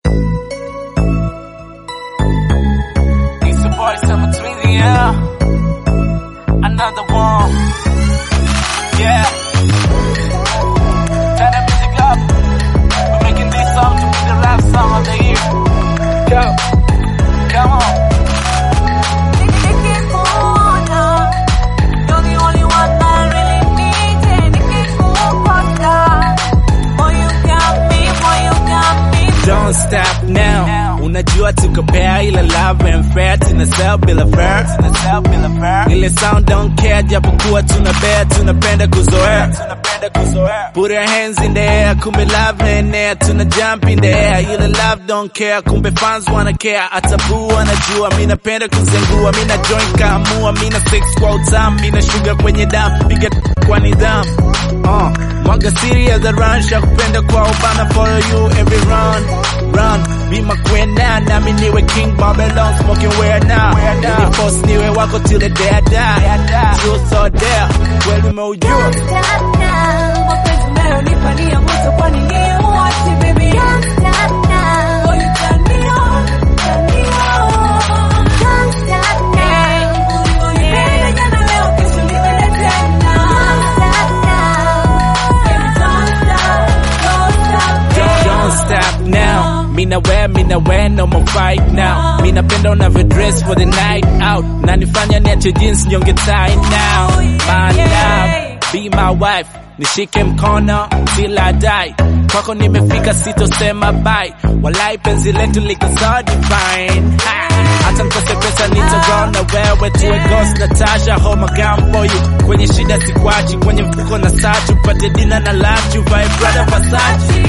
It's the boy Summer Twinny, yeah. Another one. Yeah. Turn that music up. We're making this song to be the last song of the year. Go. Come on. You're the only one that really needs it. Boy, you got me. Don't stop now. Unajua tuko pair, ila love and fair. Tuna sell bila fair. Ile sound don't care, japokuwa tuna bear. Tunapenda kuzoea. Put your hands in the air, kumbe love in there. Tuna jump in the air, ile love don't care. Kumbe fans wanna care, atabu wanajua. Mina penda kuzengua, mina join kamua. Mina sex kwa utamu, mina sugar kwenye damu. Piga kwa nidhamu. Mwaga serious a run, shakupenda kwa ubana. Follow you every run. Be my queen now, nami niwe King Babylon. Smoking where now? Ni post niwe wako till the day I die. Truth or dare, kweli umeujua. Mapenzi nayo nifanyia moto kwa nini uachi baby. Don't stop now. Boy, you turn me on. Don't stop now. Ulivyoipenda jana leo kesho nipende tena. Don't stop now. Mina wear, no more fight now. Mina penda unavyo dress for the night out. Na nifanya niache jeans nyonge tie now. My love, be my wife. Nishike mkono till I die. Kwako nimefika sitosema bye. Walai penzi letu liko so divine. Hata mkose pesa nitaroll na wewe. Tuwe Ghost Natasha, hold my gun for you. Kwenye shida sikwachi, kwenye mfuko na sachi. Upate dinner na lunch, uvae Prada Versace.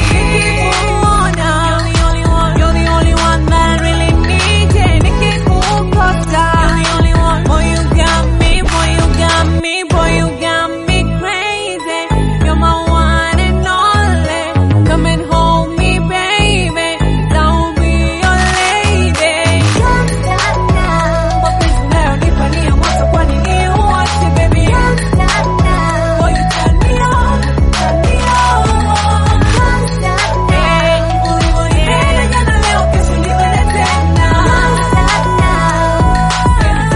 You're the only one that really needs it. You're the only one. Boy, you got me. Boy, you got me crazy. You're my one and only. Come and hold me, baby. Don't be your lady. Don't stop now. Mapenzi nayo nifanyia moto kwa nini uachi baby. Don't stop now. Boy, you turn me on. Don't stop now. Ulivyoipenda jana leo kesho nipende tena. Don't stop now.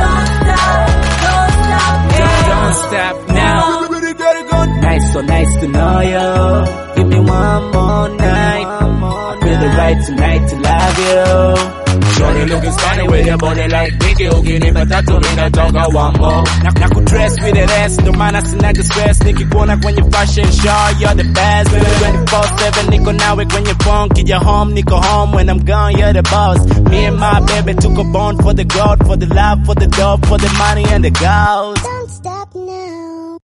Don't stop now. Nice, so nice to know you. Give me one more night. I feel the right tonight to love you. Shorty looking stunning with your body like Biggie. Ukinipa tatu ninatoka one more. Na kudress with the rest, ndo maana sinaga stress. Nikikuona kwenye fashion show, you're the best. 24/7 niko nawe kwenye phone. Kija home, niko home. When I'm gone, you're the boss. Me and my baby took a bond for the growth, for the love, for the dope, for the money and the girls.